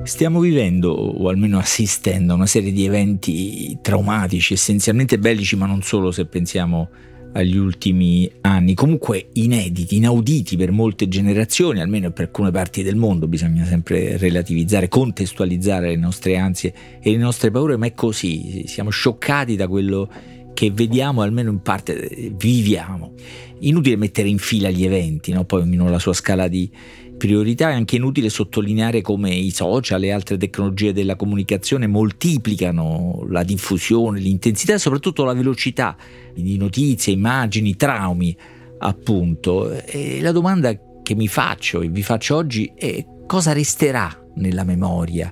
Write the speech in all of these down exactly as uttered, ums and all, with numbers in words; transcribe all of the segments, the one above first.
Stiamo vivendo, o almeno assistendo, a una serie di eventi traumatici, essenzialmente bellici, ma non solo, se pensiamo agli ultimi anni, comunque inediti, inauditi per molte generazioni, almeno per alcune parti del mondo. Bisogna sempre relativizzare, contestualizzare le nostre ansie e le nostre paure, ma è così, siamo scioccati da quello che vediamo, almeno in parte viviamo. Inutile mettere in fila gli eventi, no? Poi ognuno ha la sua scala di priorità. È anche inutile sottolineare come i social e altre tecnologie della comunicazione moltiplicano la diffusione, l'intensità e soprattutto la velocità di notizie, immagini, traumi, appunto. E la domanda che mi faccio e vi faccio oggi è: cosa resterà nella memoria?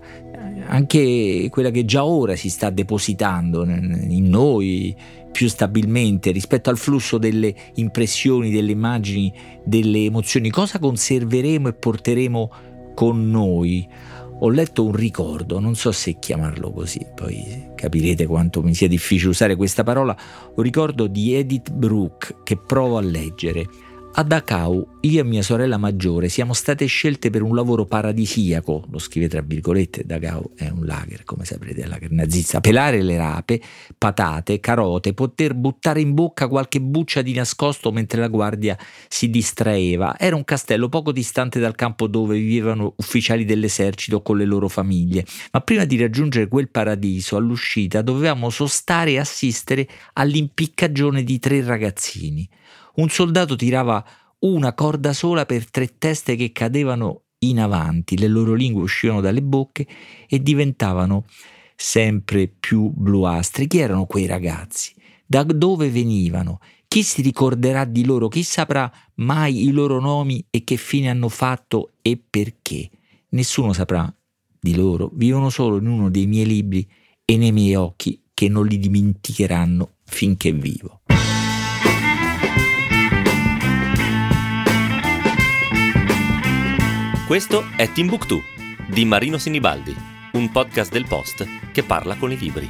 Anche quella che già ora si sta depositando in noi più stabilmente rispetto al flusso delle impressioni, delle immagini, delle emozioni. Cosa conserveremo e porteremo con noi? Ho letto un ricordo, non so se chiamarlo così, poi capirete quanto mi sia difficile usare questa parola, un ricordo di Edith Bruck che provo a leggere. A Dachau, io e mia sorella maggiore siamo state scelte per un lavoro paradisiaco, lo scrive tra virgolette, Dachau è un lager, come saprete, è un lager nazista, pelare le rape, patate, carote, poter buttare in bocca qualche buccia di nascosto mentre la guardia si distraeva. Era un castello poco distante dal campo dove vivevano ufficiali dell'esercito con le loro famiglie, ma prima di raggiungere quel paradiso, all'uscita dovevamo sostare e assistere all'impiccagione di tre ragazzini. Un soldato tirava una corda sola per tre teste che cadevano in avanti, le loro lingue uscivano dalle bocche e diventavano sempre più bluastri. Chi erano quei ragazzi? Da dove venivano? Chi si ricorderà di loro? Chi saprà mai i loro nomi e che fine hanno fatto e perché? Nessuno saprà di loro. Vivono solo in uno dei miei libri e nei miei occhi che non li dimenticheranno finché vivo. Questo è Timbuktu di Marino Sinibaldi, un podcast del Post che parla con i libri.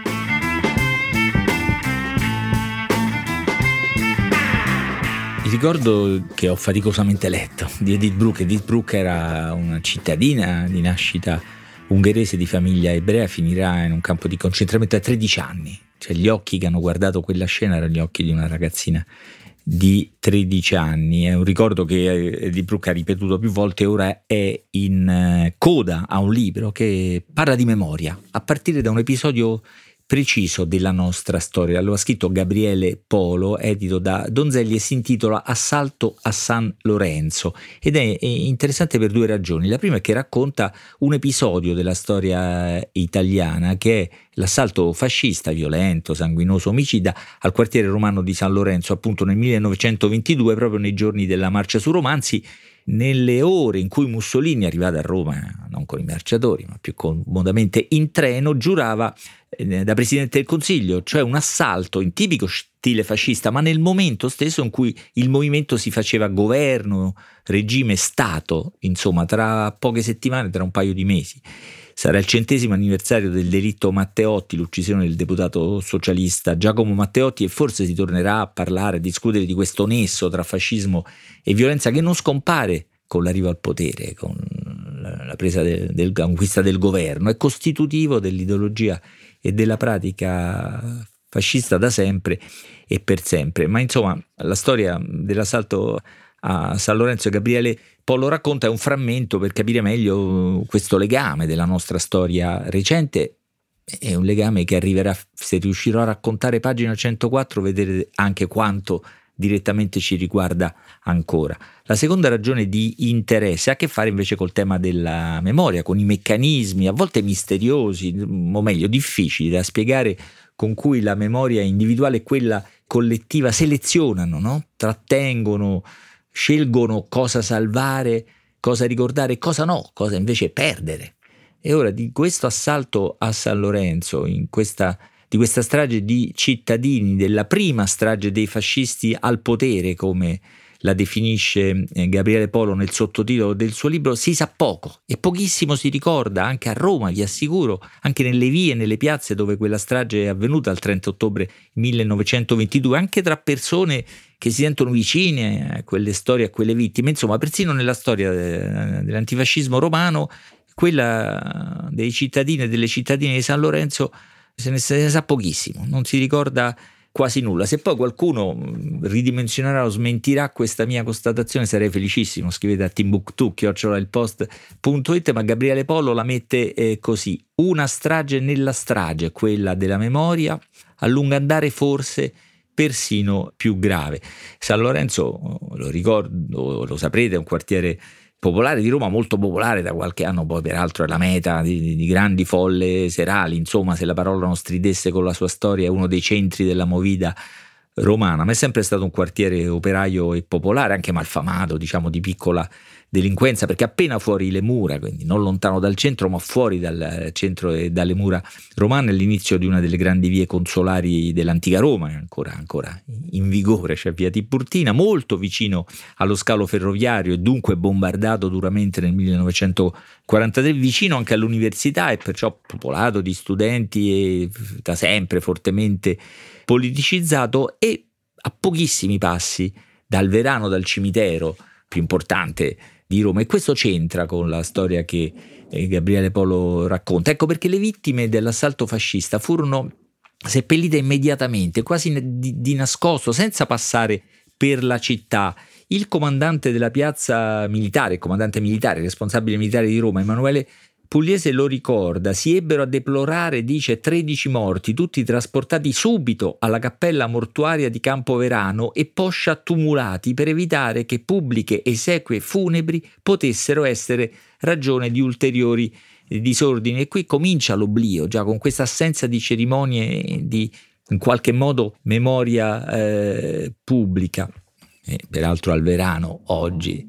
Il ricordo che ho faticosamente letto di Edith Bruck. Edith Bruck era una cittadina di nascita ungherese di famiglia ebrea, finirà in un campo di concentramento a tredici anni. Cioè gli occhi che hanno guardato quella scena erano gli occhi di una ragazzina di tredici anni. È un ricordo che Edith Bruck ha ripetuto più volte e ora è in coda a un libro che parla di memoria a partire da un episodio preciso della nostra storia. Lo ha scritto Gabriele Polo, edito da Donzelli, e si intitola Assalto a San Lorenzo ed è interessante per due ragioni. La prima è che racconta un episodio della storia italiana, che è l'assalto fascista, violento, sanguinoso, omicida al quartiere romano di San Lorenzo, appunto nel millenovecentoventidue, proprio nei giorni della marcia su Roma, anzi nelle ore in cui Mussolini, arrivato a Roma non con i marciatori ma più comodamente in treno, giurava eh, da Presidente del Consiglio, cioè un assalto in tipico stile fascista, ma nel momento stesso in cui il movimento si faceva governo, regime, Stato, insomma tra poche settimane, tra un paio di mesi. Sarà il centesimo anniversario del delitto Matteotti, l'uccisione del deputato socialista Giacomo Matteotti, e forse si tornerà a parlare, a discutere di questo nesso tra fascismo e violenza che non scompare con l'arrivo al potere, con la presa del, del conquista del governo. È costitutivo dell'ideologia e della pratica fascista da sempre e per sempre. Ma insomma, la storia dell'assalto a San Lorenzo, Gabriele Polo racconta, è un frammento per capire meglio questo legame della nostra storia recente. È un legame che arriverà, se riuscirò a raccontare pagina centoquattro, vedere anche quanto direttamente ci riguarda ancora. La seconda ragione di interesse ha a che fare invece col tema della memoria, con i meccanismi a volte misteriosi, o meglio difficili da spiegare, con cui la memoria individuale e quella collettiva selezionano, no? Trattengono, scelgono cosa salvare, cosa ricordare, cosa no, cosa invece perdere. E ora di questo assalto a San Lorenzo, in questa, di questa strage di cittadini, della prima strage dei fascisti al potere, come la definisce Gabriele Polo nel sottotitolo del suo libro, si sa poco e pochissimo si ricorda, anche a Roma, vi assicuro, anche nelle vie e nelle piazze dove quella strage è avvenuta il trenta ottobre millenovecentoventidue, anche tra persone che si sentono vicine a quelle storie, a quelle vittime. Insomma, persino nella storia dell'antifascismo romano Quella dei cittadini e delle cittadine di San Lorenzo se ne, se ne sa pochissimo, non si ricorda quasi nulla. Se poi qualcuno ridimensionerà o smentirà questa mia constatazione sarei felicissimo. Scrivete a timbuktu chiocciola il post punto it, ma Gabriele Polo la mette eh, così: una strage nella strage, quella della memoria, a lungo andare forse persino più grave. San Lorenzo, lo ricordo, lo saprete, è un quartiere popolare di Roma, molto popolare da qualche anno, poi peraltro è la meta di, di grandi folle serali, insomma, se la parola non stridesse con la sua storia, è uno dei centri della movida romana, ma è sempre stato un quartiere operaio e popolare, anche malfamato, diciamo di piccola delinquenza, perché appena fuori le mura, quindi non lontano dal centro ma fuori dal centro e dalle mura romane, l'inizio di una delle grandi vie consolari dell'antica Roma, ancora, ancora in vigore, cioè via Tiburtina, molto vicino allo scalo ferroviario e dunque bombardato duramente nel millenovecentoquarantatré, vicino anche all'università e perciò popolato di studenti e da sempre fortemente politicizzato, e a pochissimi passi dal Verano, dal cimitero più importante di Roma, e questo c'entra con la storia che eh, Gabriele Polo racconta. Ecco perché le vittime dell'assalto fascista furono seppellite immediatamente, quasi di, di nascosto, senza passare per la città. Il comandante della piazza militare, il comandante militare, responsabile militare di Roma, Emanuele Pugliese, lo ricorda: si ebbero a deplorare, dice, tredici morti, tutti trasportati subito alla cappella mortuaria di Campoverano e poscia tumulati per evitare che pubbliche esequie funebri potessero essere ragione di ulteriori disordini. E qui comincia l'oblio, già con questa assenza di cerimonie, di in qualche modo memoria eh, pubblica. E peraltro al Verano oggi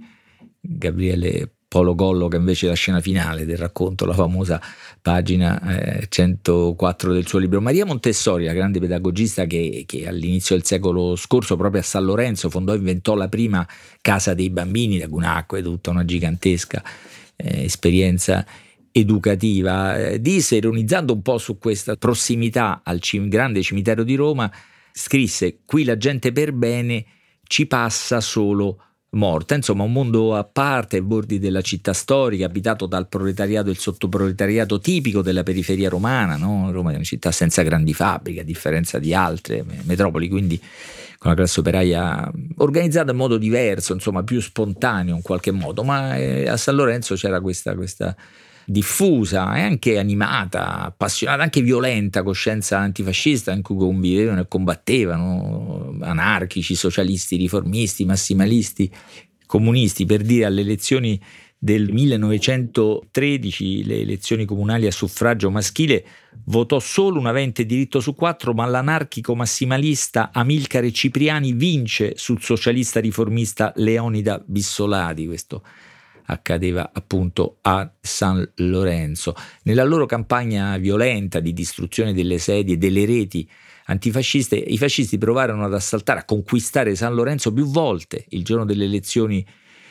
Gabriele Polo colloca invece la scena finale del racconto, la famosa pagina eh, centoquattro del suo libro. Maria Montessori, la grande pedagogista che, che all'inizio del secolo scorso proprio a San Lorenzo fondò e inventò la prima casa dei bambini, da un acquedotto, una gigantesca eh, esperienza educativa, eh, disse, ironizzando un po' su questa prossimità al cim- grande cimitero di Roma, scrisse: qui la gente per bene ci passa solo morta. Insomma, un mondo a parte ai bordi della città storica, abitato dal proletariato e il sottoproletariato tipico della periferia romana, no? Roma è una città senza grandi fabbriche, a differenza di altre metropoli, quindi con una classe operaia organizzata in modo diverso, insomma più spontaneo in qualche modo, ma eh, a San Lorenzo c'era questa, questa diffusa e anche animata, appassionata, anche violenta coscienza antifascista in cui convivevano e combattevano anarchici, socialisti, riformisti, massimalisti, comunisti. Per dire, alle elezioni del millenovecentotredici, le elezioni comunali a suffragio maschile, votò solo un avente diritto su quattro, ma l'anarchico massimalista Amilcare Cipriani vince sul socialista riformista Leonida Bissolati. Questo accadeva appunto a San Lorenzo. Nella loro campagna violenta di distruzione delle sedie e delle reti antifasciste, i fascisti provarono ad assaltare, a conquistare San Lorenzo più volte. Il giorno delle elezioni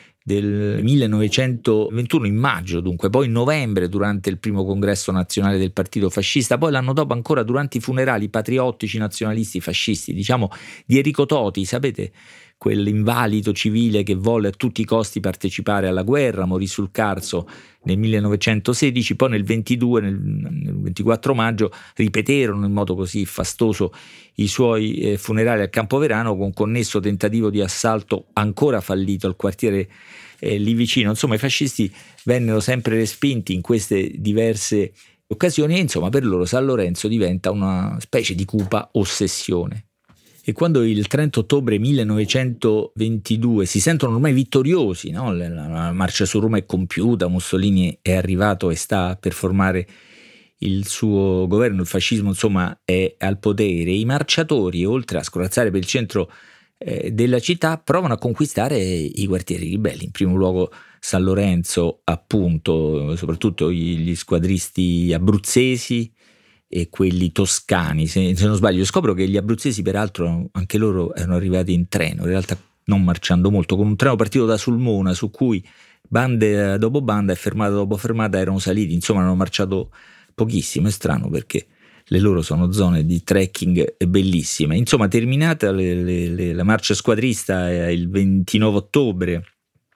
del millenovecentoventuno, in maggio dunque, poi in novembre durante il primo congresso nazionale del partito fascista, poi l'anno dopo ancora durante i funerali patriottici nazionalisti fascisti, diciamo di Enrico Toti, sapete, quell'invalido civile che volle a tutti i costi partecipare alla guerra, morì sul Carso nel millenovecentosedici, poi nel ventidue, nel, nel ventiquattro maggio ripeterono in modo così fastoso i suoi eh, funerali a Campoverano, con connesso tentativo di assalto ancora fallito al quartiere eh, lì vicino. Insomma, i fascisti vennero sempre respinti in queste diverse occasioni e insomma per loro San Lorenzo diventa una specie di cupa ossessione. E quando il trenta ottobre millenovecentoventidue si sentono ormai vittoriosi, no? La marcia su Roma è compiuta, Mussolini è arrivato e sta per formare il suo governo, il fascismo insomma è al potere, i marciatori, oltre a scorazzare per il centro eh, della città, provano a conquistare i quartieri ribelli, in primo luogo San Lorenzo, appunto, soprattutto gli squadristi abruzzesi e quelli toscani. Se, se non sbaglio, scopro che gli abruzzesi peraltro anche loro erano arrivati in treno, in realtà non marciando molto, con un treno partito da Sulmona su cui bande dopo banda e fermata dopo fermata erano saliti, insomma hanno marciato pochissimo. È strano perché le loro sono zone di trekking bellissime. Insomma, terminata le, le, le, la marcia squadrista eh, il ventinove ottobre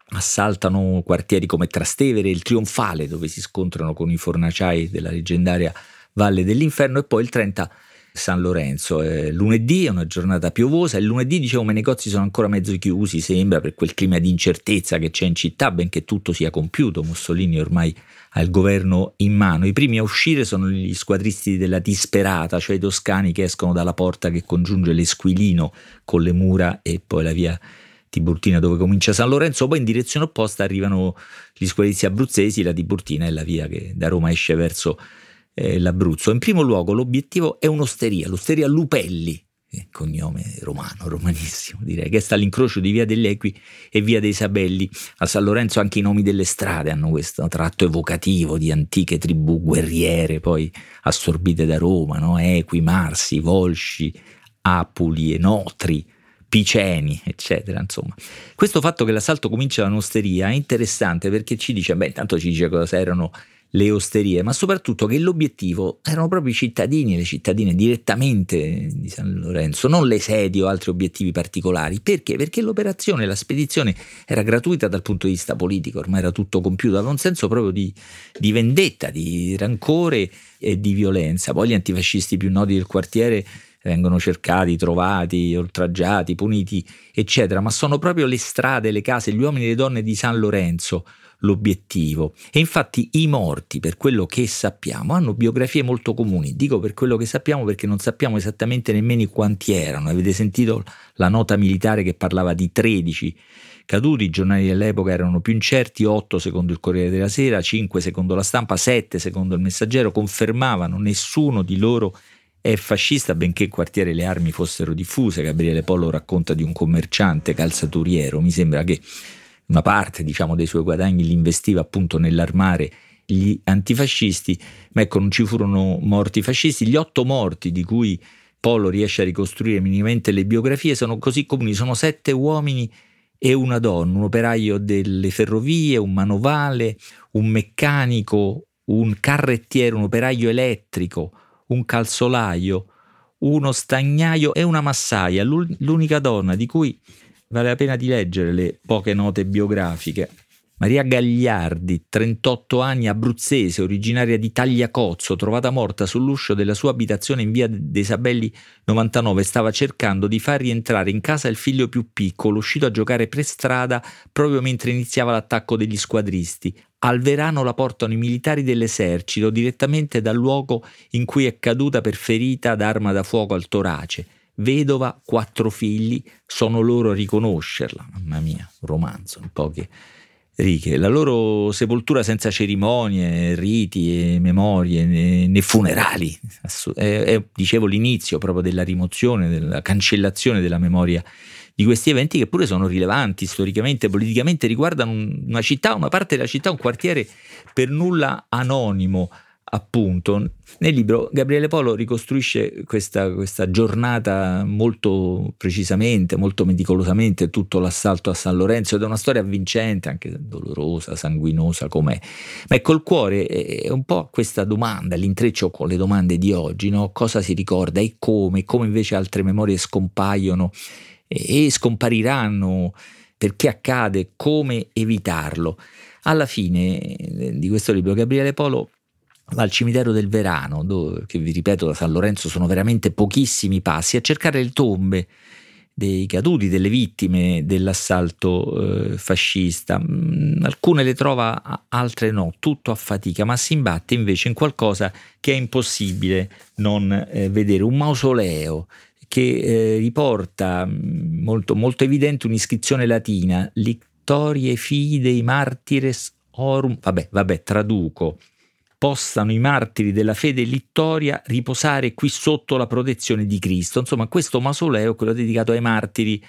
assaltano quartieri come Trastevere e il Trionfale, dove si scontrano con i fornaciai della leggendaria Valle dell'Inferno, e poi il trenta San Lorenzo. Eh, lunedì è una giornata piovosa, e lunedì, dicevo, i negozi sono ancora mezzo chiusi, sembra, per quel clima di incertezza che c'è in città, benché tutto sia compiuto. Mussolini ormai ha il governo in mano. I primi a uscire sono gli squadristi della Disperata, cioè i toscani che escono dalla porta che congiunge l'Esquilino con le mura e poi la via Tiburtina dove comincia San Lorenzo. Poi in direzione opposta arrivano gli squadristi abruzzesi, la Tiburtina è la via che da Roma esce verso eh, l'Abruzzo. In primo luogo l'obiettivo è un'osteria, l'osteria Lupelli, eh, cognome romano, romanissimo direi, che sta all'incrocio di via degli Equi e via dei Sabelli. A San Lorenzo anche i nomi delle strade hanno questo tratto evocativo di antiche tribù guerriere poi assorbite da Roma, no? Equi, Marsi, Volsci, Apuli, Enotri, Piceni, eccetera. Insomma, questo fatto che l'assalto comincia da un'osteria è interessante, perché ci dice, beh, intanto ci dice cosa erano le osterie, ma soprattutto che l'obiettivo erano proprio i cittadini e le cittadine direttamente di San Lorenzo, non le sedi o altri obiettivi particolari. Perché? Perché l'operazione, la spedizione era gratuita dal punto di vista politico, ormai era tutto compiuto, aveva un senso proprio di, di vendetta, di rancore e di violenza. Poi gli antifascisti più noti del quartiere vengono cercati, trovati, oltraggiati, puniti, eccetera, ma sono proprio le strade, le case, gli uomini e le donne di San Lorenzo l'obiettivo. E infatti i morti, per quello che sappiamo, hanno biografie molto comuni. Dico per quello che sappiamo perché non sappiamo esattamente nemmeno quanti erano. Avete sentito la nota militare che parlava di tredici caduti, i giornali dell'epoca erano più incerti, otto secondo il Corriere della Sera, cinque secondo la Stampa, sette secondo il Messaggero, confermavano nessuno di loro è fascista, benché in quartiere le armi fossero diffuse. Gabriele Polo racconta di un commerciante calzaturiero, mi sembra che una parte, diciamo, dei suoi guadagni li investiva appunto nell'armare gli antifascisti, ma ecco, non ci furono morti fascisti. Gli otto morti di cui Polo riesce a ricostruire minimamente le biografie sono così comuni, sono sette uomini e una donna, un operaio delle ferrovie, un manovale, un meccanico, un carrettiere, un operaio elettrico, un calzolaio, uno stagnaio e una massaia. L'unica donna di cui vale la pena di leggere le poche note biografiche, Maria Gagliardi, trentotto anni, abruzzese, originaria di Tagliacozzo, trovata morta sull'uscio della sua abitazione in via dei Sabelli novantanove, stava cercando di far rientrare in casa il figlio più piccolo, uscito a giocare per strada proprio mentre iniziava l'attacco degli squadristi. Al Verano la portano i militari dell'esercito direttamente dal luogo in cui è caduta per ferita d'arma da fuoco al torace. Vedova, quattro figli, sono loro a riconoscerla. Mamma mia, un romanzo in poche righe. La loro sepoltura senza cerimonie, riti e memorie né, né funerali. È, è, dicevo, l'inizio proprio della rimozione, della cancellazione della memoria di questi eventi, che pure sono rilevanti storicamente, politicamente, riguardano una città, una parte della città, un quartiere per nulla anonimo, appunto. Nel libro Gabriele Polo ricostruisce questa, questa giornata molto precisamente, molto meticolosamente, tutto l'assalto a San Lorenzo, ed è una storia avvincente, anche dolorosa, sanguinosa com'è, ma ecco, il cuore è un po' questa domanda, l'intreccio con le domande di oggi, no? Cosa si ricorda e come, come invece altre memorie scompaiono e scompariranno, perché accade, come evitarlo. Alla fine di questo libro Gabriele Polo va al cimitero del Verano, dove, che vi ripeto, da San Lorenzo sono veramente pochissimi passi, a cercare le tombe dei caduti, delle vittime dell'assalto eh, fascista. Mm, alcune le trova, altre no, tutto a fatica, ma si imbatte invece in qualcosa che è impossibile non eh, vedere, un mausoleo che eh, riporta molto, molto evidente un'iscrizione latina, Lictorie Fidei Martires Orum, vabbè, vabbè, traduco, possano i martiri della fede littoria riposare qui sotto la protezione di Cristo. Insomma, questo mausoleo, quello dedicato ai martiri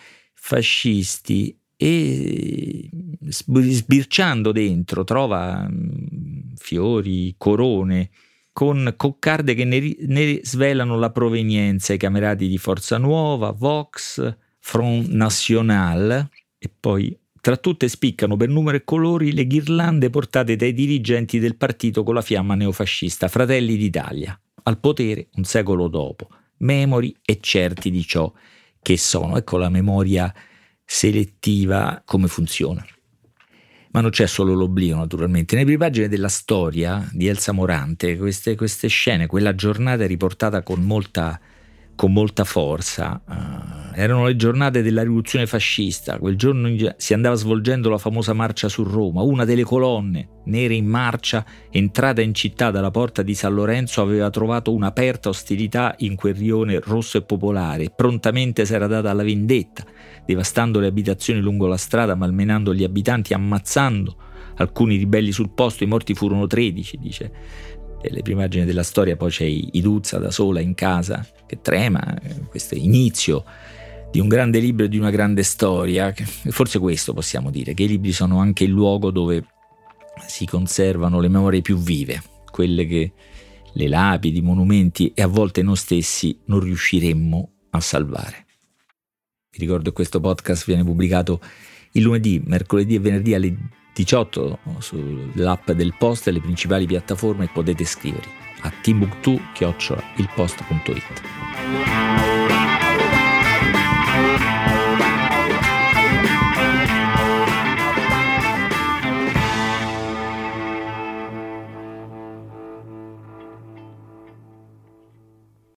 fascisti, e sbirciando dentro trova fiori, corone, con coccarde che ne, ne svelano la provenienza, i camerati di Forza Nuova, Vox, Front National, e poi tra tutte spiccano per numero e colori le ghirlande portate dai dirigenti del partito con la fiamma neofascista, Fratelli d'Italia, al potere un secolo dopo, memori e certi di ciò che sono. Ecco la memoria selettiva come funziona. Ma non c'è solo l'oblio, naturalmente. Nelle prime pagine della storia di Elsa Morante, queste, queste scene, quella giornata è riportata con molta, con molta forza. Uh, erano le giornate della rivoluzione fascista. Quel giorno si andava svolgendo la famosa marcia su Roma. Una delle colonne nere in marcia, entrata in città dalla porta di San Lorenzo, aveva trovato un'aperta ostilità in quel rione rosso e popolare e prontamente si era data alla vendetta, devastando le abitazioni lungo la strada, malmenando gli abitanti, ammazzando alcuni ribelli sul posto. I morti furono tredici, dice. E le prime pagine della storia poi c'è Iduzza da sola in casa che trema. Questo è inizio di un grande libro e di una grande storia. Forse questo possiamo dire, che i libri sono anche il luogo dove si conservano le memorie più vive, quelle che le lapidi, i monumenti e a volte noi stessi non riusciremmo a salvare. Vi ricordo che questo podcast viene pubblicato il lunedì, mercoledì e venerdì alle diciotto sull'app del Post e le principali piattaforme, e potete scrivervi a timbuktu chiocciola il post punto it.